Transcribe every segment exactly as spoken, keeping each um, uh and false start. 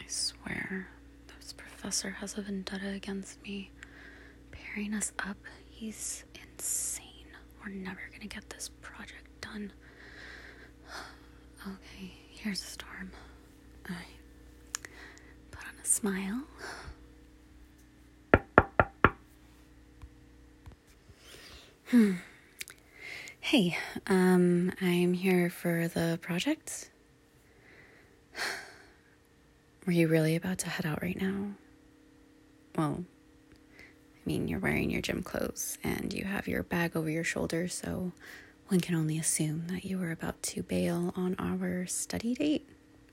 swear, this professor has a vendetta against me. Pairing us up, he's insane. We're never gonna get this project done. Okay, here's a storm. Alright. Put on a smile. Hmm. Hey, um, I'm here for the project. Were you really about to head out right now? Well, I mean, you're wearing your gym clothes and you have your bag over your shoulder, so one can only assume that you were about to bail on our study date.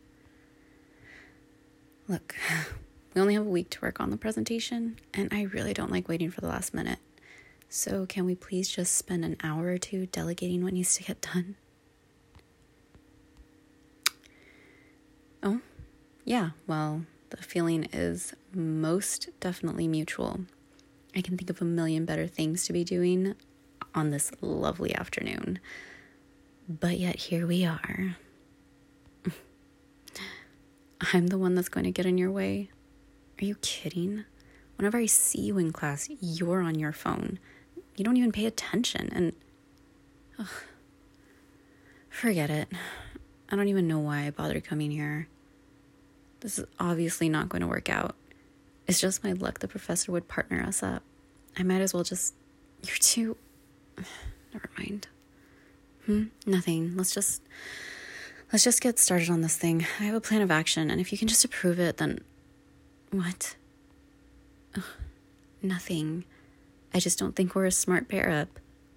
Look, we only have a week to work on the presentation, and I really don't like waiting for the last minute. So can we please just spend an hour or two delegating what needs to get done? Oh, yeah, well, the feeling is most definitely mutual. I can think of a million better things to be doing on this lovely afternoon. But yet here we are. I'm the one that's going to get in your way. Are you kidding? Whenever I see you in class, you're on your phone. You don't even pay attention, and ugh, forget it. I don't even know why I bothered coming here. This is obviously not going to work out. It's just my luck the professor would partner us up. I might as well just... You're too... Never mind. Hmm? Nothing. Let's just... Let's just get started on this thing. I have a plan of action, and if you can just approve it, then... What? Ugh, nothing. I just don't think we're a smart pair up.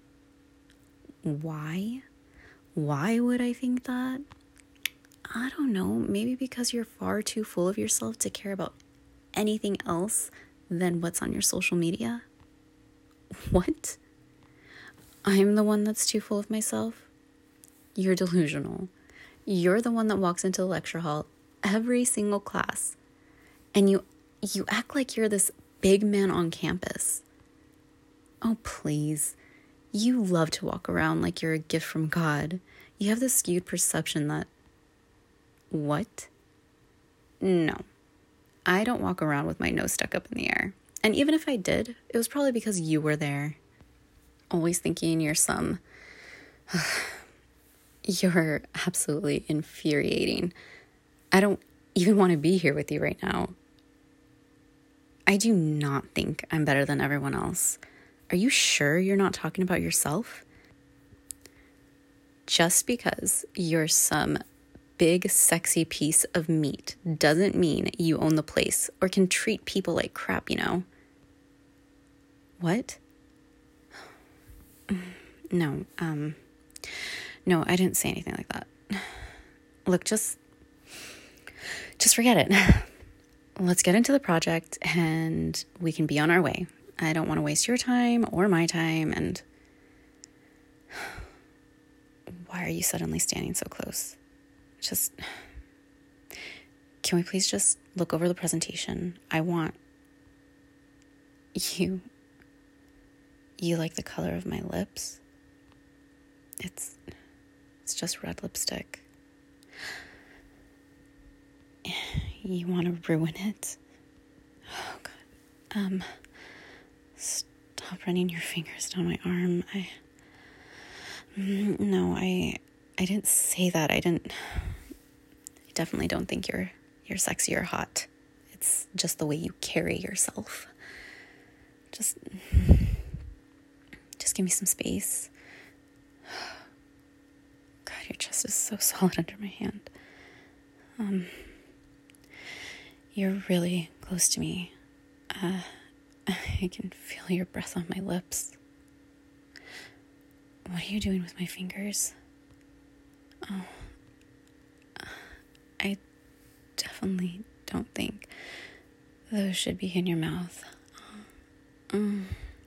Why? Why would I think that? I don't know. Maybe because you're far too full of yourself to care about anything else than what's on your social media. What? I'm the one that's too full of myself? You're delusional. You're the one that walks into the lecture hall every single class, and you you act like you're this big man on campus. Oh, please. You love to walk around like you're a gift from God. You have this skewed perception that... What? No. I don't walk around with my nose stuck up in the air. And even if I did, it was probably because you were there. Always thinking you're some... You're absolutely infuriating. I don't even want to be here with you right now. I do not think I'm better than everyone else. Are you sure you're not talking about yourself? Just because you're some big, sexy piece of meat doesn't mean you own the place or can treat people like crap, you know? What? No, um, no, I didn't say anything like that. Look, just, just forget it. Let's get into the project and we can be on our way. I don't want to waste your time or my time, and why are you suddenly standing so close? Just, can we please just look over the presentation? I want you, you like the color of my lips? It's, it's just red lipstick. You want to ruin it? Oh, God. Um... Stop running your fingers down my arm. I, no, I, I didn't say that. I didn't, I definitely don't think you're, you're sexy or hot. It's just the way you carry yourself. Just, just give me some space. God, your chest is so solid under my hand. Um, you're really close to me. Uh, I can feel your breath on my lips. What are you doing with my fingers? Oh, I definitely don't think those should be in your mouth. Mm.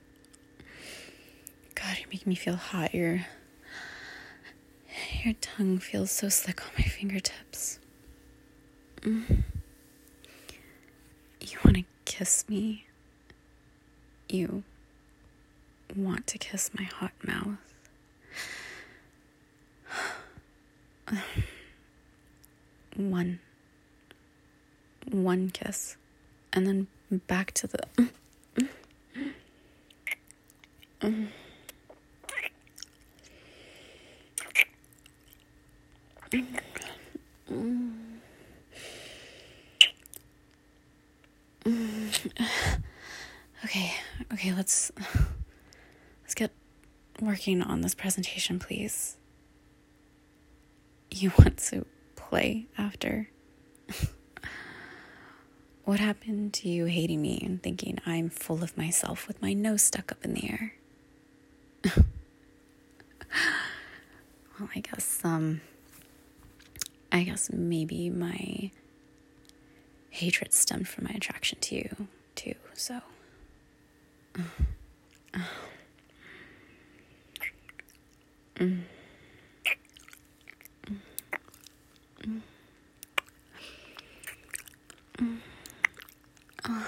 God, you're making me feel hot. Your, your tongue feels so slick on my fingertips. Mm. You want to kiss me? You want to kiss my hot mouth? One one kiss, and then back to the... Mm. Mm. Mm. Okay, okay, let's let's get working on this presentation, please. You want to play after? What happened to you hating me and thinking I'm full of myself with my nose stuck up in the air? Well, I guess, um, I guess maybe my hatred stemmed from my attraction to you, too, so. Mm. Mm. Mm. Oh.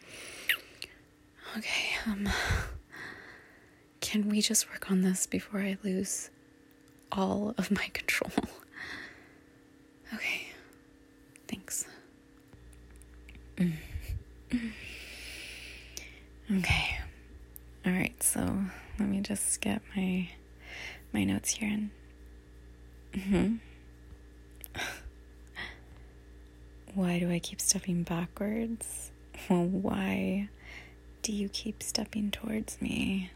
Okay, um, can we just work on this before I lose all of my control? Okay, thanks. Mm. Okay, all right, so let me just get my my notes here and mm-hmm. Why do I keep stepping backwards? Well, why do you keep stepping towards me?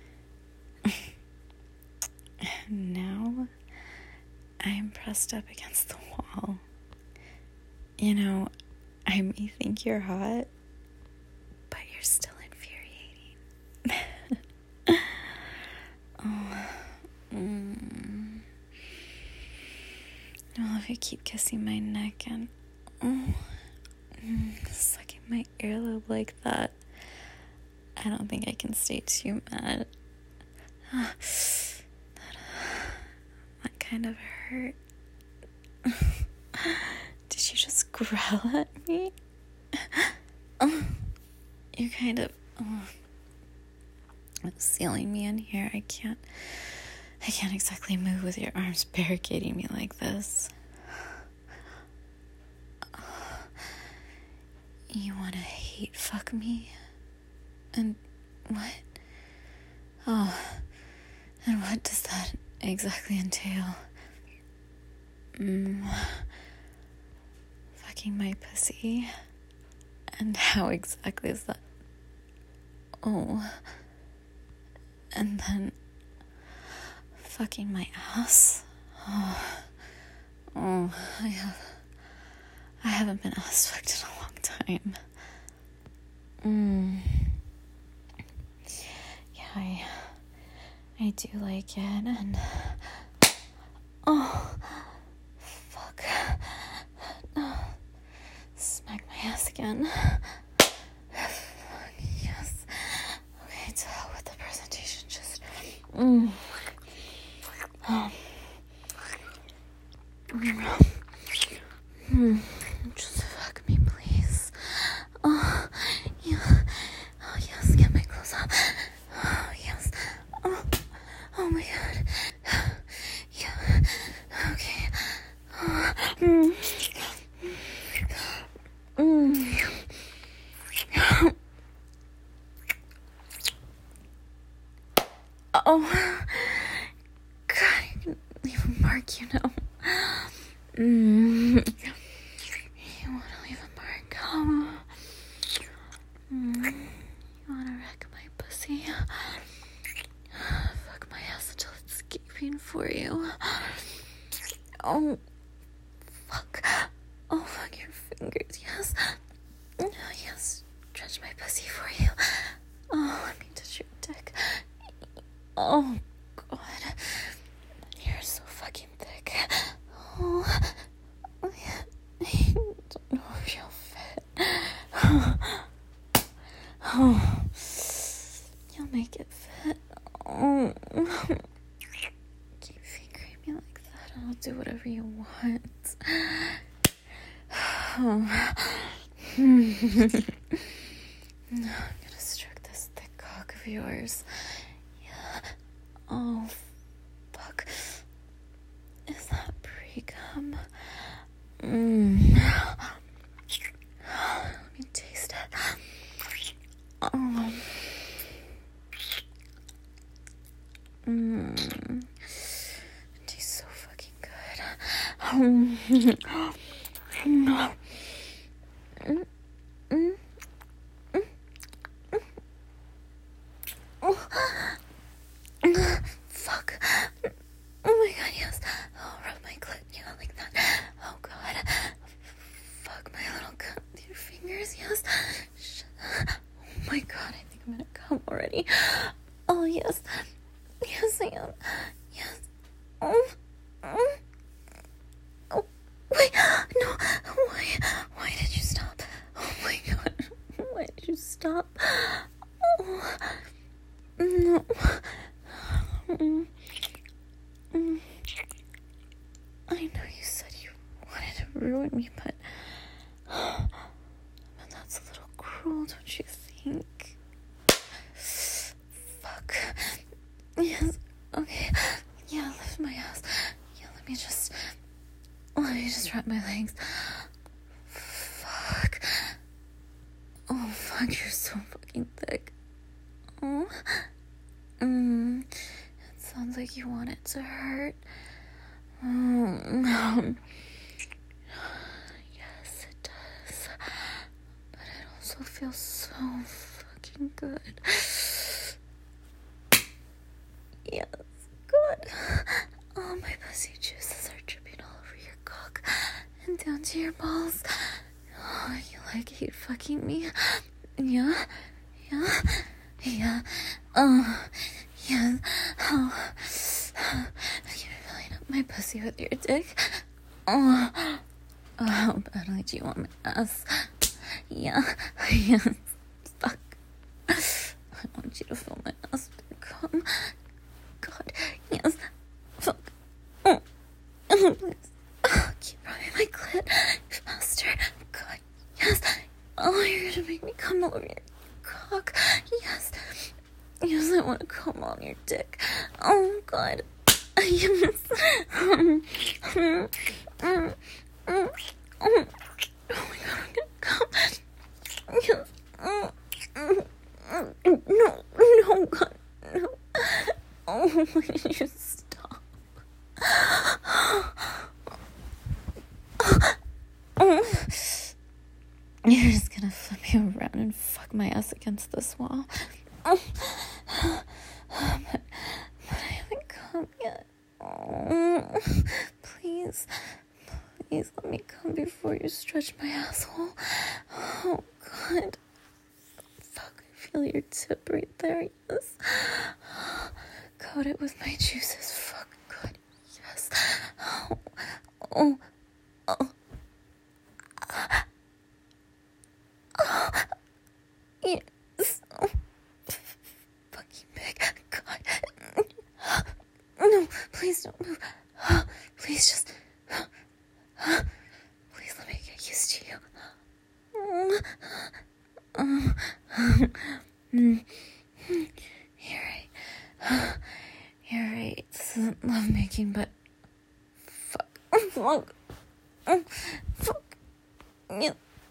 Now I'm pressed up against the wall. You know, I may think you're hot, but you're still infuriating. Oh. Mm. Well, if you keep kissing my neck and oh, mm, sucking my earlobe like that, I don't think I can stay too mad. That, that kind of hurt. Did you just growl at me? Oh, you're kind of oh, sealing me in here. I can't I can't exactly move with your arms barricading me like this. You wanna hate fuck me? And what? Oh, and what does that exactly entail? Mm, fucking my pussy? And how exactly is that? Oh, and then fucking my ass? Oh, oh, I have, I haven't been ass fucked in a long time. Mm. Yeah, I, I do like it, and oh, fuck, no, smack my ass again. Yes. Okay, to hell with the presentation. Just, mm. Um. Mm. Just fuck me, please. Oh, yeah. Oh, yes. Get my clothes off. Oh, yes. Oh, oh my god. Yeah. Okay. Oh. Mm. Mm. Oh. God, I can leave a mark, you know. Mm. You want to leave a mark? Oh. Mm. You want to wreck my pussy? Fuck my ass until it's gaping for you. Oh. Fuck. Oh, fuck your fingers. Yes. Oh, yes. Stretch my pussy for you. Oh, let me touch your dick. Oh, God. You're so fucking thick. Oh, I don't know if you'll fit. Oh, you'll make it fit. Oh, keep fingering me like that and I'll do whatever you want. Oh. I'm gonna stroke this thick cock of yours. Yeah. Oh, fuck. Is that pre-cum? Mm. Fuck. Oh my god, yes. Oh, rub my clit. Yeah, like that. Oh god. Fuck my little cunt with your fingers, yes. Oh my god, I think I'm gonna come already. Oh, yes. Yes, I am. Yes. Oh. Oh. Oh. Wait. No. Why? Why did you stop? Oh my god. Why did you stop? Oh. No. Mm. Mm. I know you said you wanted to ruin me, but, but that's a little cruel, don't you think? Fuck. Yes. Okay. Yeah, lift my ass. Yeah, let me just, let me just wrap my legs. Fuck. Oh, fuck, you're so fucking thick. Oh. Mm. It sounds like you want it to hurt. Um, yes, it does. But it also feels so fucking good. Yes, good. Oh, my pussy juices are dripping all over your cock and down to your balls. Oh, you like hate fucking me? Yeah? Yeah? Yeah. Oh, yeah. Oh. You're filling up my pussy with your dick. Oh. Oh, how badly do you want my ass? Yeah. Yes. Fuck. I want you to fill my ass with your cum. God. Yes. Fuck. Oh. Oh, please. Oh, keep rubbing my clit. Faster. God. Yes. Oh, you're gonna make me come all over your cock. Yes. Yes, I want to come on your dick. Oh, God. Yes. Um, um, um, um, um. Oh, my God, I'm gonna come. Yes. Um, um, um. No, no, God, no. Oh, why did you stop? Oh. You're just gonna flip me around and fuck my ass against this wall. Oh. But, but I haven't come yet. Oh. Please, please let me come before you stretch my asshole. Oh, God. Fuck, I feel your tip right there, yes. Coat it with my juices. Fuck, God, yes. Oh, oh, oh. Oh, yes. Oh, fucking big. God. No, please don't move. Please just. Please let me get used to you. Um, you're right. You're right. This isn't lovemaking, but. Fuck. Fuck. Fuck. Yeah.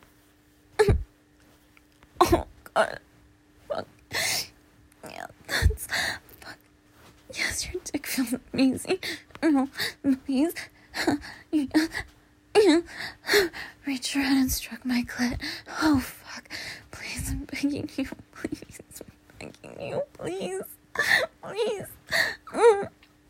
Oh, God. Fuck. Yeah, that's... Fuck. Yes, your dick feels amazing. No, please. Yeah. Yeah. Reach around and stroke my clit. Oh, fuck. Please, I'm begging you. Please. I'm begging you. Please. Please. Mm.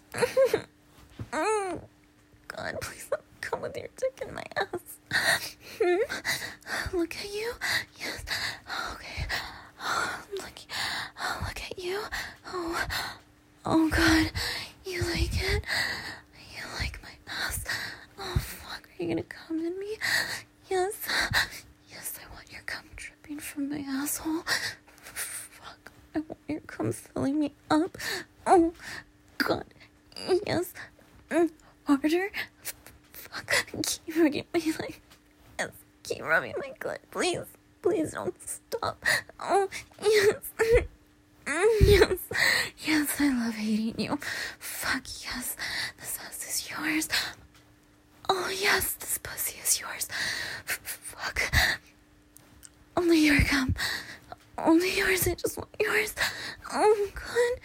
Mm. God, please let me come with your dick in my ass. Look at you. Yes. Okay. Oh, look. Oh, look at you. Oh. Oh, God. You like it? You like my ass? Oh, fuck. Are you gonna come in me? Yes. Yes, I want your cum dripping from my asshole. Fuck. I want your cum filling me up. Oh, God. Yes. Mm. Harder. Fuck. Keep rubbing my leg. Yes. Keep rubbing my clit. Please. Please don't stop. Oh, yes. Yes. Yes, I love hating you. Fuck, yes. This ass is yours. Oh, yes, this pussy is yours. Fuck. Only your cum. Only yours. I just want yours. Oh, God.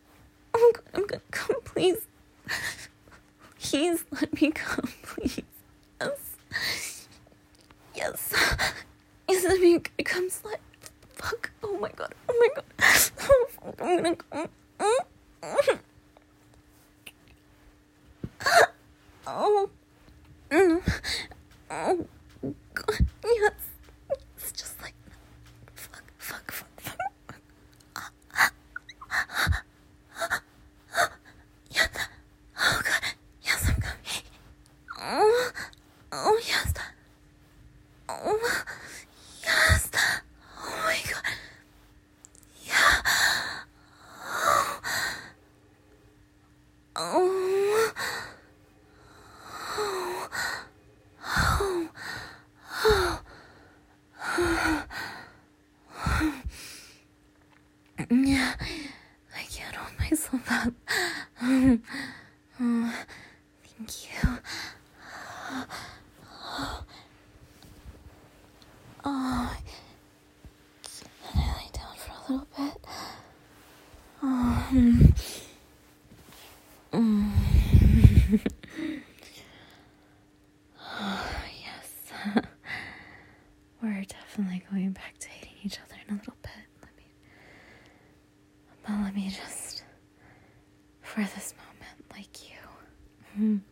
Oh, God, I'm gonna come, please. Please let me come, please. gonna go. Oh. Mm. Oh. God. Yes. It's just like fuck, fuck, fuck, fuck. Yes. Oh God. Yes, I'm coming. Oh. Oh yes. Oh. Yes. Oh my God. Yeah. Oh. Oh. Oh. Oh. Yeah, I can't hold myself up. Um, oh, thank you. Oh, can I lay down for a little bit? Oh, mm. Mm. Oh, yes. We're definitely going back to hating each other in a little bit. Let me, but let me just, for this moment, like you.